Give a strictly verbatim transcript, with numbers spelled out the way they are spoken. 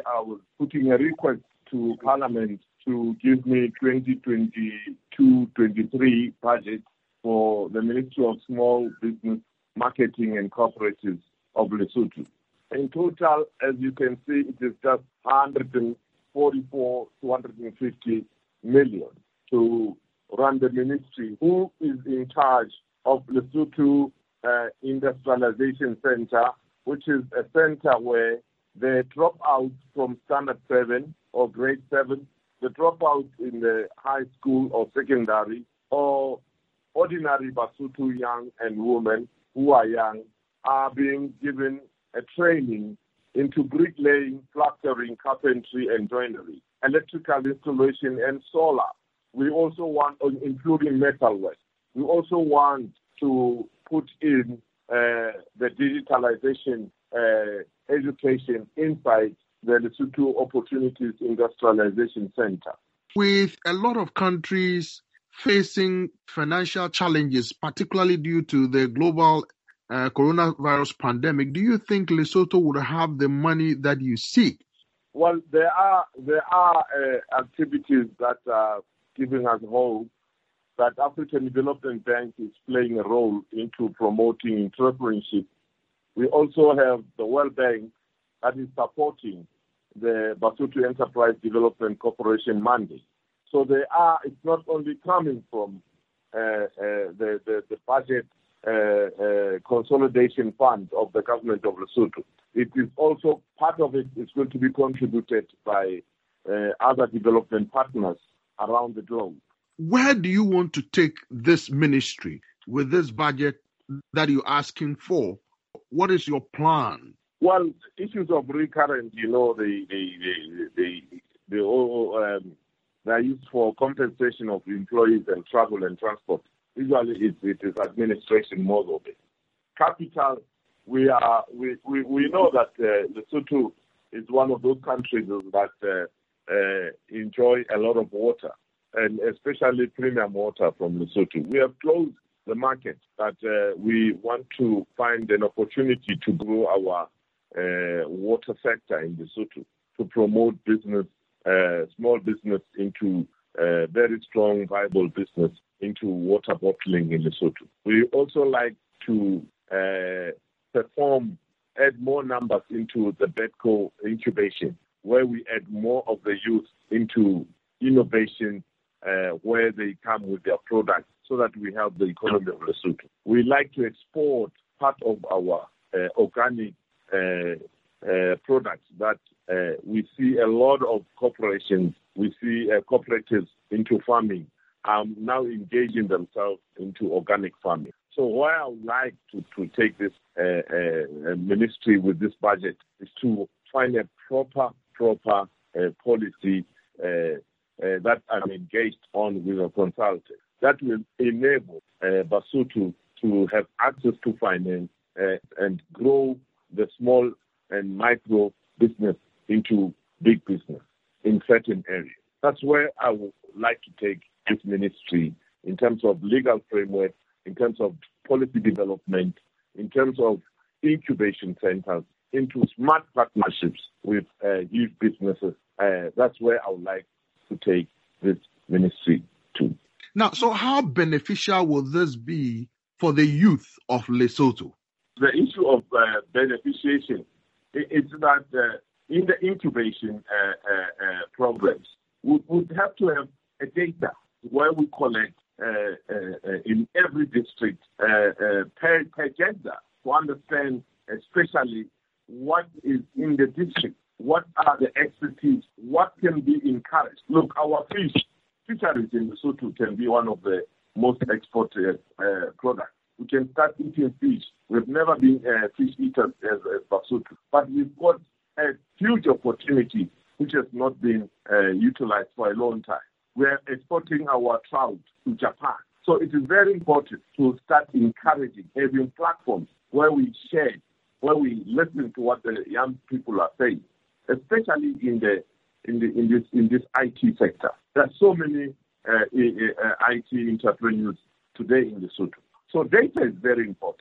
I was putting a request to Parliament to give me twenty twenty-two twenty-three budget for the Ministry of Small Business Marketing and Cooperatives of Lesotho. In total, as you can see, it is just one hundred forty-four, two hundred fifty million to run the ministry. Who is in charge of Lesotho uh, Industrialization Center, which is a center where the dropouts from standard seven or grade seven, the dropouts in the high school or secondary, or ordinary Basotho young and women who are young, are being given a training into bricklaying, plastering, carpentry, and joinery, electrical installation, and solar. We also want, including metalwork, we also want to put in uh, the digitalization uh, education inside the Lesotho Opportunities Industrialization Center. With a lot of countries facing financial challenges, particularly due to the global uh, coronavirus pandemic, do you think Lesotho would have the money that you seek? Well, there are there are uh, activities that are giving us hope that African Development Bank is playing a role into promoting entrepreneurship. We also have the World Bank that is supporting the Basotho Enterprise Development Corporation mandate. So they are, it's not only coming from uh, uh, the, the, the budget uh, uh, consolidation fund of the government of Lesotho. It is also, part of it is going to be contributed by uh, other development partners around the globe. Where do you want to take this ministry with this budget that you're asking for? What is your plan? Well, issues of recurrent, you know, the the the the, the um, they are used for compensation of employees and travel and transport. Usually, it, it is administration most of it. Capital, we are we, we, we know that uh, Lesotho is one of those countries that uh, uh, enjoy a lot of water, and especially premium water from Lesotho. We have closed the market, but uh, we want to find an opportunity to grow our uh, water sector in Lesotho, to promote business, uh, small business into uh, very strong, viable business into water bottling in Lesotho. We also like to uh, perform, add more numbers into the BEDCO incubation, where we add more of the youth into innovation, uh, where they come with their products, so that we help the economy of Lesotho. We like to export part of our uh, organic uh, uh, products that uh, we see a lot of corporations, we see uh, cooperatives into farming um, now engaging themselves into organic farming. So where I would like to, to take this uh, uh, ministry with this budget is to find a proper, proper uh, policy uh, uh, that I'm engaged on with a consultant that will enable uh, Basotho to have access to finance uh, and grow the small and micro business into big business in certain areas. That's where I would like to take this ministry in terms of legal framework, in terms of policy development, in terms of incubation centers, into smart partnerships with uh, youth businesses. Uh, that's where I would like to take this ministry to. Now, so how beneficial will this be for the youth of Lesotho? The issue of uh, beneficiation is that uh, in the incubation uh, uh, uh, programs, we would have to have a data where we collect uh, uh, uh, in every district uh, uh, per, per gender to understand especially what is in the district, what are the expertise, what can be encouraged. Look, our fish, fisheries in Lesotho can be one of the most exported uh, products. We can start eating fish. We've never been uh, fish eaters as, as Basotho, but we've got a huge opportunity which has not been uh, utilized for a long time. We're exporting our trout to Japan. So it is very important to start encouraging, having platforms where we share, where we listen to what the young people are saying, especially in the in the in this in this I T sector. There are so many uh, uh, I T entrepreneurs today in Lesotho. So data is very important.